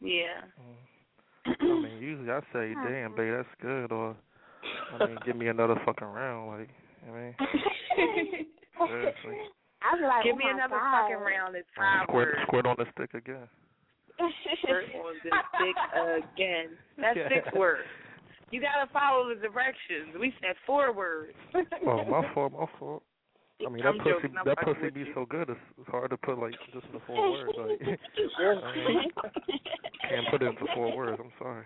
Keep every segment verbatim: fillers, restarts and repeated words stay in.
Yeah. Mm. I mean, usually I say, damn, babe, that's good, or, I mean, give me another fucking round, like, I mean, seriously. I was like, give oh me my another God. fucking round. It's five Squirt, words. squirt on the stick again. Squirt on the stick again. That's six words. You gotta follow the directions. We said four words. Oh, my fault, my fault. I mean, that I'm pussy, joking, I'm that fucking pussy with be you. so good. It's, it's hard to put like just in the four words. Like, I mean, can't put it into four words. I'm sorry.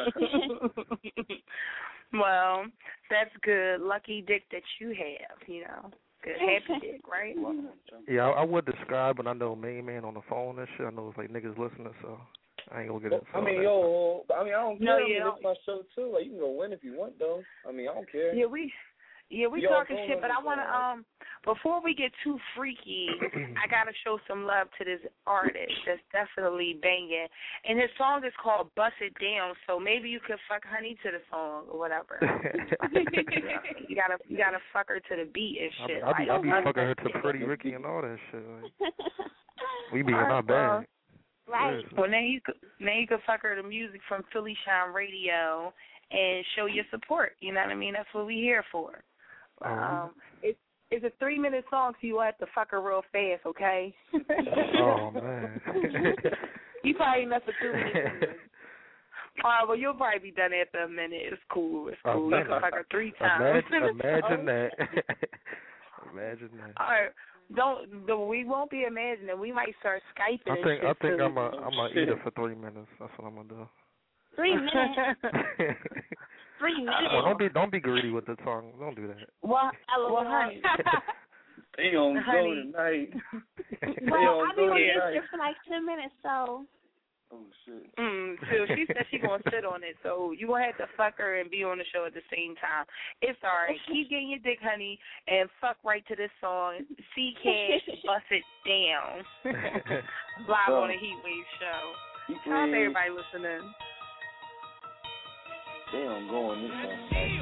Well, that's good. Lucky dick that you have. You know, good happy dick, right? Yeah, I, I would describe, but I know main man on the phone and shit. I know it's like niggas listening, so I ain't gonna get into I mean, all that. yo, I mean, I don't No, care. you I mean, don't. it's my show too. Like, you can go win if you want, though. I mean, I don't care. Yeah, we. Yeah, we Yo, talking hold shit, on but I a want to, second. um, before we get too freaky, I got to show some love to this artist that's definitely banging. And his song is called Bust It Down, so maybe you could fuck Honey to the song or whatever. you got to you gotta fuck her to the beat and I be, shit. I be, I be like, fucking her to Pretty Ricky and all that shit. Like, we be in All our right, bag. Right. Seriously. Well, now you could now you could fuck her to music from Philly Shine Radio and show your support. You know what I mean? That's what we here for. Um, Um, it's it's a three minute song, so you will have to fuck her real fast, okay? Oh man. You probably enough for two minutes. All right, well you'll probably be done after a minute. It's cool. It's cool. You can fuck her three times. Imagine, imagine that. Imagine that. All right. Don't the, we won't be imagining. We might start Skyping. I and think shit I think too. I'm a I'm a eat it for three minutes. That's what I'm gonna do. Three minutes. Three minutes. Well, don't be don't be greedy with the tongue. Don't do that. Well, L O L. well, honey. They don't go Honey. tonight. They Well, don't I've been go on this tonight. shit for like ten minutes, so. Oh, shit. Mm, so she said she gonna sit on it, so you gonna have to fuck her and be on the show at the same time. It's all right. Keep getting your dick, honey, and fuck right to this song. C Cash, Bust It Down. Live on the Heat Wave Show. Shout out to everybody listening. They don't go on this one.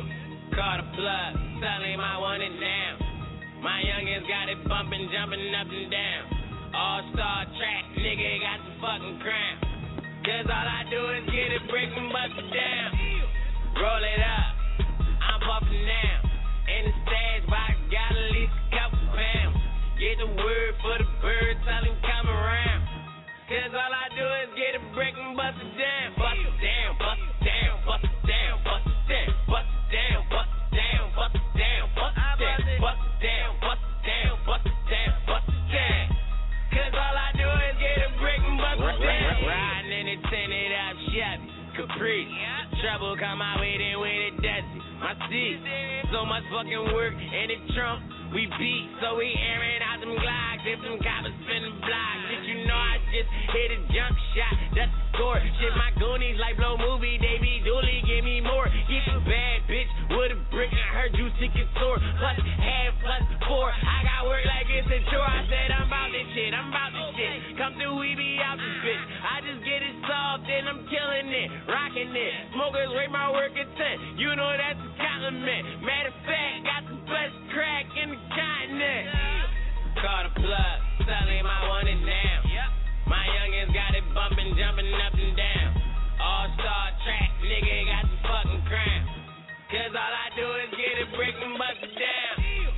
Call the plug, selling my one and down. My youngins got it bumping, jumping up and down. All-star track, nigga got the fucking crown. Cause all I do is get it, break and bust it down. Roll it up, I'm puffing now. In the stash box, got at least a couple pounds. Get the word for the bird, tell him come around. Cause all I do is get it, break and bust it down. Bust it down, bust it down, bust it down, bust it down, bust it down, bust it down, bust it down, bust it down, bust it down, bust it down, bust it down, bust it down. Cause all I do is get a brick and bust it down. Riding in it, tinted up Chevy, Caprice. Trouble come my way, then with it dusty. My seat, so much fucking work in the trunk. We beat, so we airing out them Glocks. If them coppers spinning blocks, did you know I just hit a jump shot? That's the score. Shit, my goonies like blow movie, they be dooley, give me more. Get a bad bitch with a brick, I heard you sick and sore. Plus half, plus four, I got work like it's a chore. I said I'm about this shit, I'm about this shit. Come through, we be out this bitch. I just get it soft, then I'm killing it, rocking it. Smokers rate my work at ten, you know that's a compliment. Matter of fact, got the best crack in the continent. Call the plug, selling my one and down. My youngins got it bumping, jumping up and down. All-star track, nigga got the fucking crown. Cause all I do is get it, break and bust it down.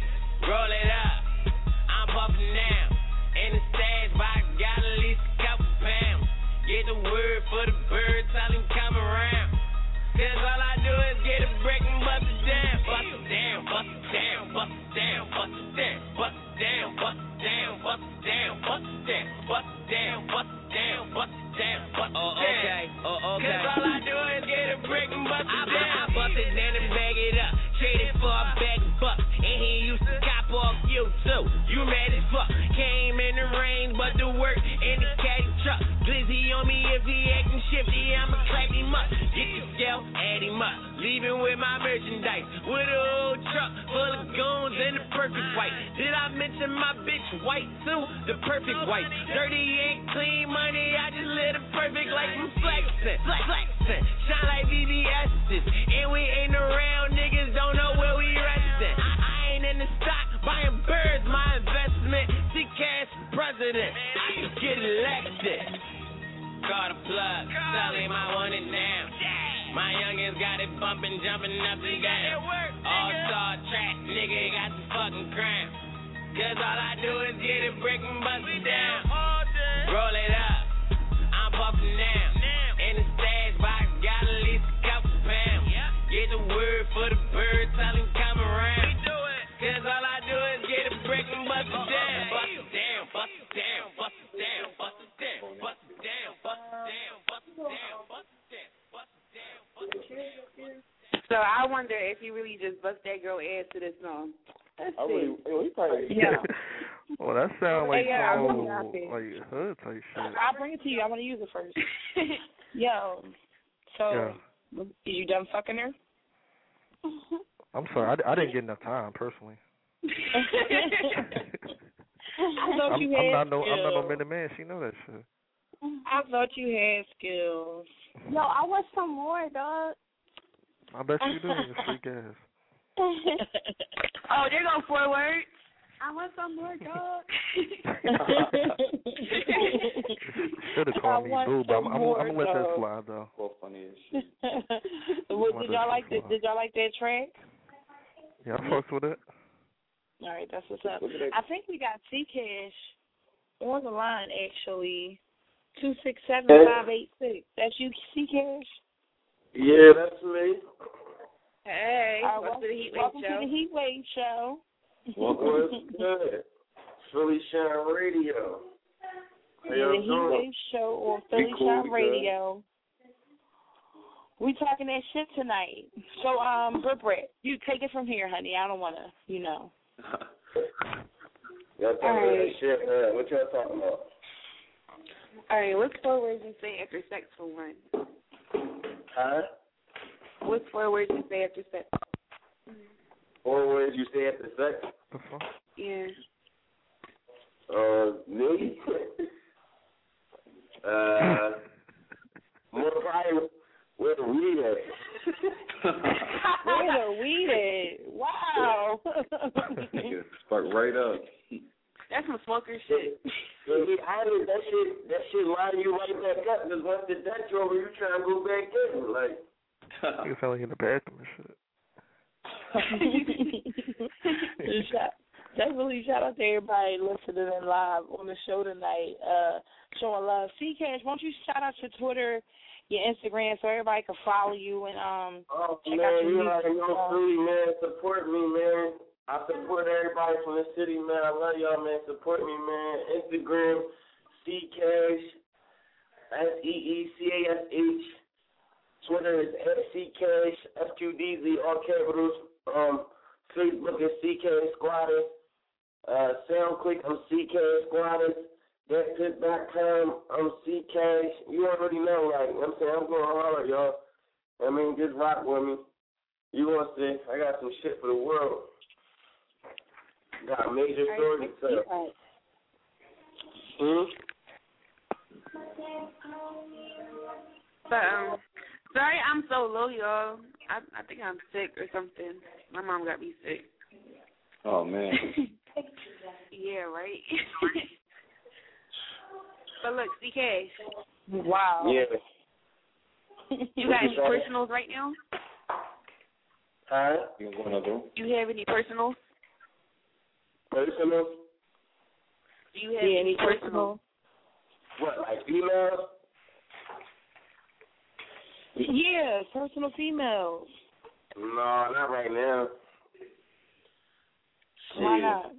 Roll it up, I'm puffing now. In the stash box, got at least a couple pounds. Get the word for the bird, tell him come around. Cause all I do is get it, break and bust it down. Bust it down, bust it down, bust it down, bust it down, bust it down, bust it down, bust it down, bust it down, bust it down, bust it down, bust it down, bust it down. Oh, okay, oh, okay. Cause all I do is get it, break and bust it down. I bust it down and bag it up, trade it for a bag of bucks. And he used to cop off you too. You mad as fuck. Came in the rain, but the work in the caddy truck. Glizzy on me if he acting shifty, I'ma clap him up. Get the scale, add him up. Leaving with my merchandise. With a old truck full of goons and the perfect white. Did I mention my bitch white too? The perfect white. Dirty ain't clean money, I just live the perfect life. I'm flexing, flexing. Shine like V V S's. And we ain't around, niggas don't know where we resting. I, I ain't in the stock, buying birds, my investment. C Cash president, I just get elected. Call the plug, Sully, my one and down. My youngins got it bumping, jumping up and down. All-star track, nigga got the fucking crown. Cause all I do is get it, break and bust it down. Roll it up, I'm puffing now. In the stash box, got at least a couple pounds. Get the word for the bird, tell him come around. Cause all I do is get it, break and bust it down. Bust it down, bust it down, bust it down, bust it down, bust it down, bust it down, bust it down, bust it down, bust it down, bust it down. So I wonder if you really just bust that girl ass to this song. Let's I see. really, he probably, Yeah. Well, that sounds like Hey, yeah, I'm some really happy. like hood type shit. I'll bring it to you. I want to use it first. Yo, so Yeah. is you done fucking her? I'm sorry, I, I didn't get enough time personally. I thought I'm, you I'm had not no skills. I'm not no minute man. She know that shit. I thought you had skills. Yo, I want some more, dog. I bet you do. You freak ass. Oh, there go forward. I want some more, dog. Should have called me boo, but I'm, I'm, I'm gonna let that dog. slide though. well, funny as shit. Well, did y'all like that? Did y'all like that track? Yeah, I fucks with it. All right, that's what's up. Look at that. I think we got C Cash on the line actually. Two six seven five eight six. That's you, C Cash. Yeah, that's me. Hey, Uh, welcome to the Heat Wave welcome Show. to the Heat Wave Show. What's good? Philly Shine Radio. How Yeah, y'all the Heat doing? Wave Show on Philly cool, Shine we good. Radio. We talking that shit tonight. So, um, Britt Britt, you take it from here, honey. I don't want to, you know. Y'all talking All that right. shit, man. What y'all talking about? All right, what's four words you say after sex for one? Huh? What's four words you say after sex? Four words you say after sex? The fuck? Yeah. Uh, me? uh, more probably where the weed at. Where the weed at? Wow. Nigga, spark right up. That's some smoker shit. So, yeah, I mean, that shit, that shit line you right back up, because once the Dutch over, you trying to go back in, like. You sound like in the bathroom and shit. shout, definitely shout out to everybody listening in live on the show tonight, uh, showing love. C Cash, why don't you shout out your Twitter, your Instagram, so everybody can follow you and um Oh, check man, out your you music. already know free, man. Support me, man. I support everybody from the city, man. I love y'all, man. Support me, man. Instagram, C Cash, S E E C A S H. Twitter is at C Cash, F Q D Z, all capitals. Um, Facebook is C Cash Squatters. Uh, SoundClick, I'm C Cash Squatters. That's dot com, I'm C Cash. You already know, like, I'm saying, I'm going hard, y'all. I mean, just rock with me. You want to see, I got some shit for the world. Got major stories to tell. Hmm? But, um, sorry I'm so low, y'all. I I think I'm sick or something. My mom got me sick. Oh, man. Yeah, right? But look, C K, Wow. Yeah. you got any personals right now? Huh? You gonna do? You have any personals? Personal? Do you have Yeah, any any personals? personal? What, like females? Yeah, personal females. No, not right now. Why Shit. not?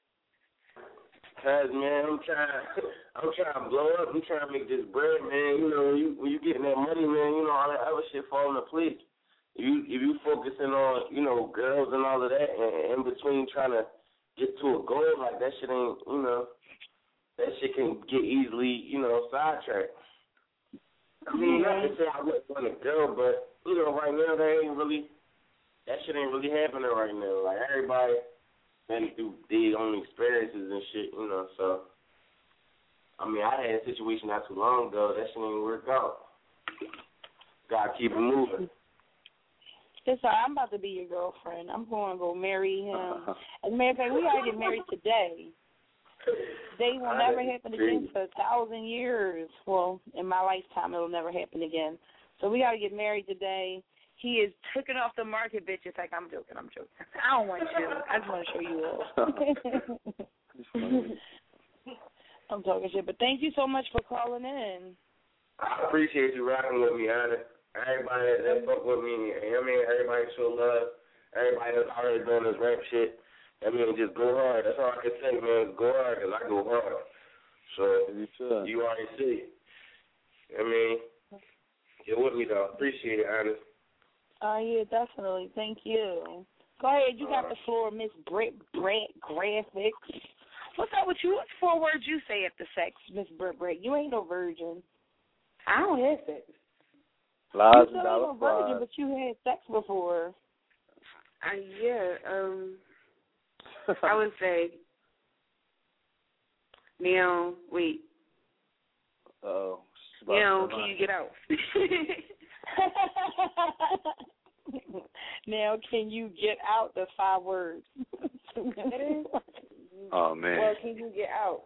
Cause man, I'm trying, I'm trying to blow up. I'm trying to make this bread, man. You know, when you when you getting that money, man, you know all that other shit fall into place. If you if you focusing on, you know, girls and all of that, and in between trying to get to a goal, like that shit ain't, you know, that shit can get easily, you know, sidetracked. I mean, not to say I wouldn't want a girl, but you know, right now that ain't really, that shit ain't really happening right now. Like everybody been through their own experiences and shit, you know, so. I mean, I had a situation not too long ago. That shit ain't work out. Gotta keep it moving. It's all right. I'm about to be your girlfriend. I'm going to go marry him. As a matter of fact, we already get married today. They will never happen again for a thousand years. Well, in my lifetime, it'll never happen again. So we got to get married today. He is taken off the market, bitch. It's like, I'm joking, I'm joking. I don't want you. I just want to show you all. I'm talking shit, but thank you so much for calling in. I appreciate you rocking with me, Anna. Everybody that fuck with me, I mean, everybody show love. Everybody that's already doing this rap shit. I mean, just go hard. That's all I can say, man. Go hard, because I go hard. So, you already see. I mean, you're with me, though. Appreciate it, Anna. Oh, uh, yeah, definitely. Thank you. Go ahead. You got uh, the floor, Miss Britt Brett Graphics. What's up with you? What four words you say after sex, Miss Britt Brett? You ain't no virgin. I don't have sex. Lies you and ain't no virgin, flies. but you had sex before. Uh, yeah, um, I would say, now, wait. Oh. Now, can you get out? Now, can you get out the five words? Oh, man. Well, can you get out?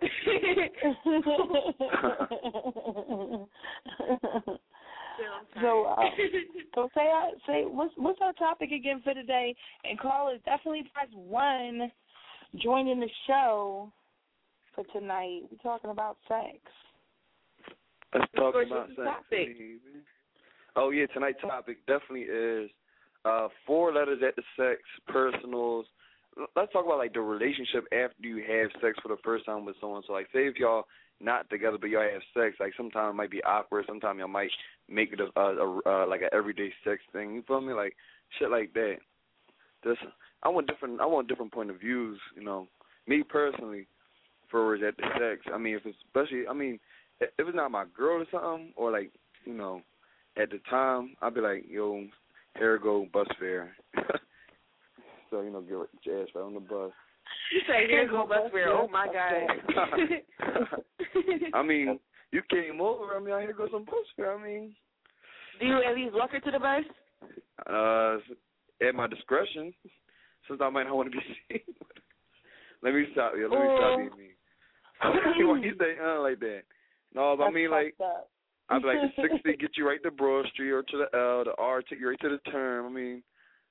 so, uh, so say, uh, say, what's what's our topic again for today? And callers, definitely press one. Joining the show for tonight. We're talking about sex. Let's talk What's about sex, topic? baby. Oh yeah, tonight's topic definitely is uh, four letters at the sex, personals. Let's talk about like the relationship after you have sex for the first time with someone. So like, say if y'all not together but y'all have sex, like sometimes it might be awkward. Sometimes y'all might make it a, a, a uh, like an everyday sex thing. You feel me? Like shit like that. Just I want different. I want different point of views. You know, me personally, for at the sex. I mean, if it's especially, I mean, if it's not my girl or something, or like, you know, at the time, I'd be like, yo, here go bus fare. So, you know, get your ass right on the bus. You say, here go bus fare. Oh, my God. I mean, you came over. I mean, here goes some bus fare. I mean. Do you at least walk her to the bus? Uh, at my discretion, since I might not want to be seen. Let me stop you. Let me stop being mean. Why you say uh, like that? No, but I mean, like, I'd be like, the sixty get you right to Broad Street or to the L, the R take you right to the term. I mean,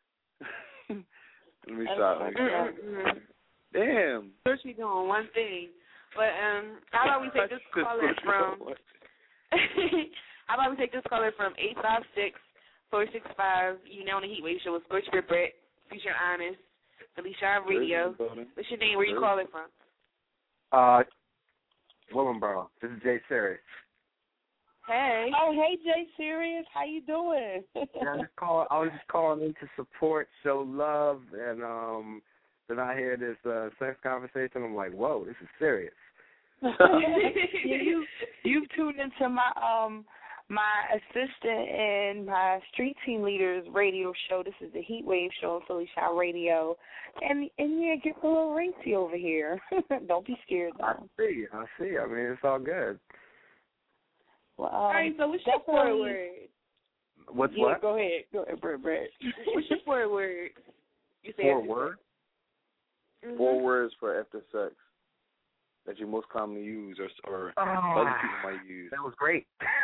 let me stop. Let me stop. Mm-hmm. Damn. First we doing one thing. But um, how about we take this caller from, how about we take this caller from eight five six, four six five, you know, on the Heat Wave Show with Scorch Britt Brett, feature Honest, Alicia Radio. What's your name? Where you calling from? Uh, Willenboro. This is Jay Serious. Hey. Oh, hey, Jay Serious. How you doing? yeah, I, just call, I was just calling in to support, show love, and um, then I hear this uh, sex conversation. I'm like, whoa, this is serious. yeah, you you've tuned into my um my assistant and my street team leaders radio show. This is the Heat Wave Show on Philly Shot Radio, and and yeah, get a little racy over here. Don't be scared though. I see, I see. I mean, it's all good. Well, um, all right, so what's your four word? What's yeah, what? Go ahead, go ahead, Brett, Brett. What's your four word? You say four words. Mm-hmm. Four words for after sex that you most commonly use, or or oh, other people might use. That was great.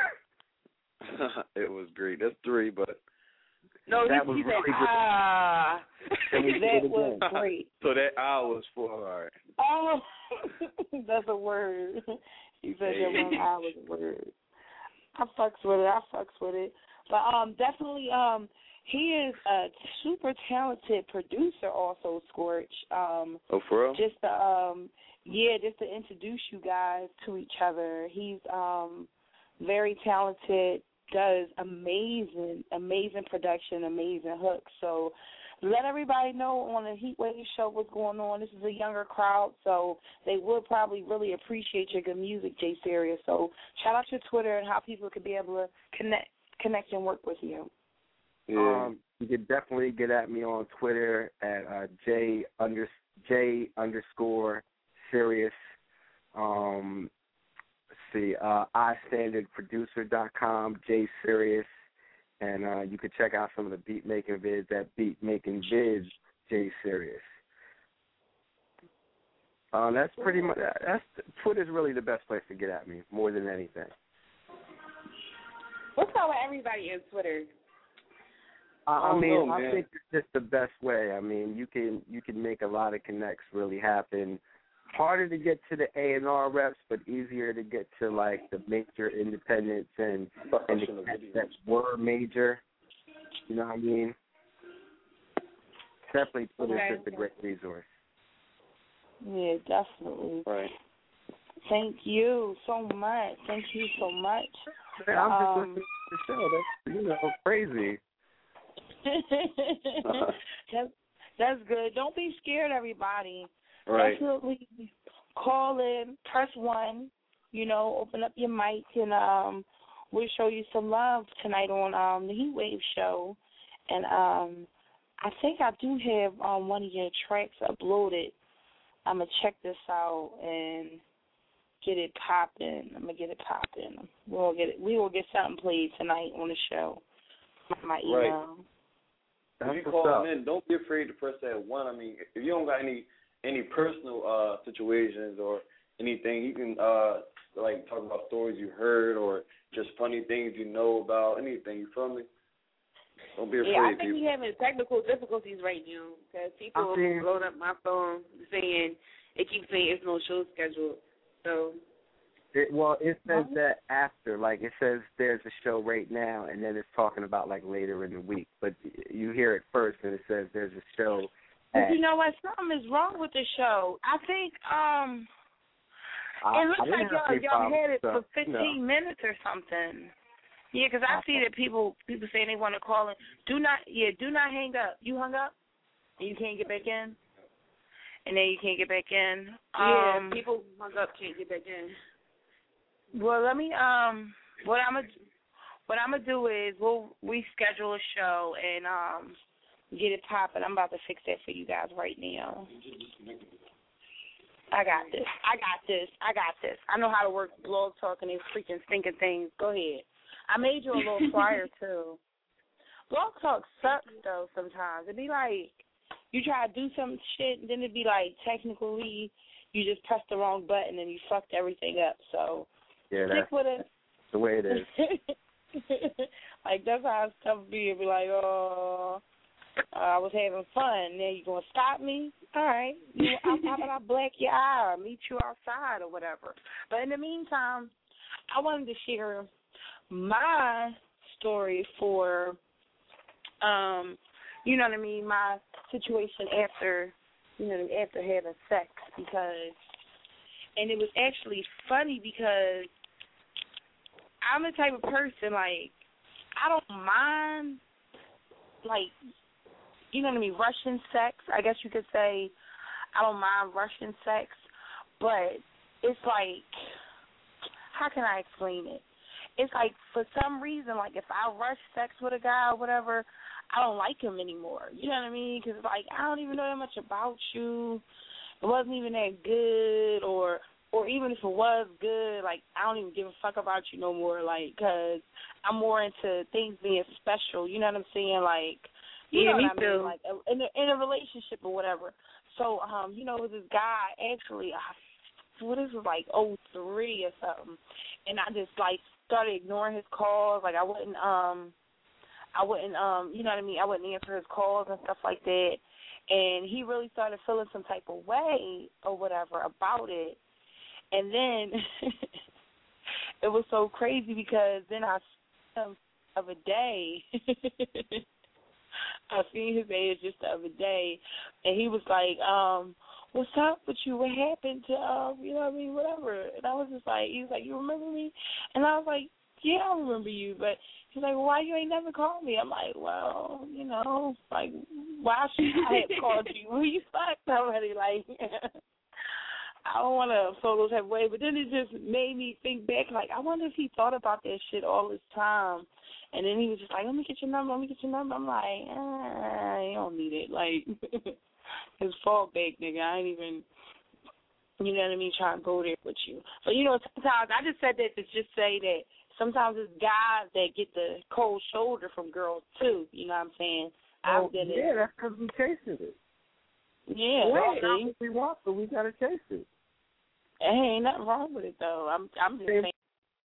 It was great. That's three, but no, that he, was he really said, ah. That was great. So that I was for hard. Oh, that's a word. He said hey. that one I was a word. I fucks with it. I fucks with it. But um, definitely, um, he is a super talented producer. Also, Scorch. Um, oh, for real? Just to, um, yeah, just to introduce you guys to each other. He's um very talented. Does amazing, amazing production, amazing hooks. So let everybody know on the Heat Wave Show what's going on. This is a younger crowd, so they would probably really appreciate your good music, Jay Serious. So shout out your Twitter and how people could be able to connect, connect and work with you. Yeah. Um, you can definitely get at me on Twitter at uh, J under J underscore Serious. Um, see, uh, i standard producer dot com, J Serious, and uh, you can check out some of the beat making vids at beat making vids, J Serious. Uh, that's pretty much that's Twitter's really the best place to get at me more than anything. What's up with everybody in Twitter? Uh, I Oh, mean, no, I man. think it's just the best way. I mean, you can you can make a lot of connects really happen. Harder to get to the A and R reps, but easier to get to like the major independents and and the cats that were major. You know what I mean? Definitely, Twitter's Okay. just a great resource. Yeah, definitely. Right. Thank you so much. Thank you so much. Man, I'm just Um, listening to the show. That's, you know, crazy. that's, that's good. Don't be scared, everybody. Right. Definitely call in, press one, you know, open up your mic, and um, we'll show you some love tonight on um, the Heat Wave show. And um, I think I do have um, one of your tracks uploaded. I'm going to check this out and get it popping. I'm going to get it popping. We'll get it. We will get something played tonight on the show. My email. Right. That's If you what's call up. in, don't be afraid to press that one. I mean, if you don't got any any personal uh situations or anything, you can uh like talk about stories you heard or just funny things you know about, anything, you feel me? Don't be afraid, Yeah, I think people. we having technical difficulties right now because people I think- blowing up my phone saying it keeps saying it's no show scheduled. So It, well, it says that after, like it says there's a show right now, and then it's talking about like later in the week. But you hear it first, and it says there's a show. But At, you know what? Something is wrong with the show. I think um, I, it looks I didn't like have y'all, any y'all problems had it with for stuff. fifteen No. minutes or something. Yeah, 'cause I see that people people saying they want to call in. Do not, yeah, do not hang up. You hung up, and you can't get back in, and then you can't get back in. yeah, Um, people hung up can't get back in. Well, let me um, what I'm gonna what I'm gonna do is we'll reschedule a show and um, get it popping. I'm about to fix that for you guys right now. I got this. I got this. I got this. I know how to work Blog Talk and these freaking stinking things. Go ahead. I made you a little flyer too. Blog Talk sucks though sometimes. It'd be like you try to do some shit and then it'd be like technically you just pressed the wrong button and you fucked everything up. So Yeah, stick that's with it. the way it is. Like that's how stuff be. It'd be like, oh, uh, I was having fun. Now you gonna stop me? All right. You, how how about I black your eye or meet you outside or whatever? But in the meantime, I wanted to share my story for, um, you know what I mean, my situation after, you know, after having sex because, and it was actually funny because I'm the type of person, like, I don't mind, like, you know what I mean, Russian sex. I guess you could say I don't mind Russian sex, but it's like, how can I explain it? It's like for some reason, like if I rush sex with a guy or whatever, I don't like him anymore. You know what I mean? Because like I don't even know that much about you. It wasn't even that good, or or even if it was good, like I don't even give a fuck about you no more. Like, because I'm more into things being special. You know what I'm saying? Like, you Yeah, know me what I mean? too. Like in a, in a relationship or whatever. So, um, you know, this guy actually, I, well, this was like oh three or something, and I just like started ignoring his calls. Like I wouldn't, um, I wouldn't, um, you know what I mean? I wouldn't answer his calls and stuff like that. And he really started feeling some type of way or whatever about it. And then it was so crazy because then I saw him the other day. I seen his age just the other day, and he was like, um, what's up with you? What happened to, um, you know what I mean, whatever. And I was just like, he was like, you remember me? And I was like, yeah, I remember you. But he's like, well, why you ain't never called me? I'm like, well, you know, like, why should I have called you? Well, you fucked already. Like, I don't want to feel those type of way. But then it just made me think back, like, I wonder if he thought about that shit all this time. And then he was just like, let me get your number, let me get your number. I'm like, ah, you don't need it. Like, his fault back, nigga. I ain't even, you know what I mean, trying to go there with you. But, you know, sometimes, I just said that to just say that sometimes it's guys that get the cold shoulder from girls, too. You know what I'm saying? Oh, I did it. yeah, that's because we chasing it. Yeah, Well, see? what we want, so we gotta chase it. Ain't nothing wrong with it though. I'm I'm just saying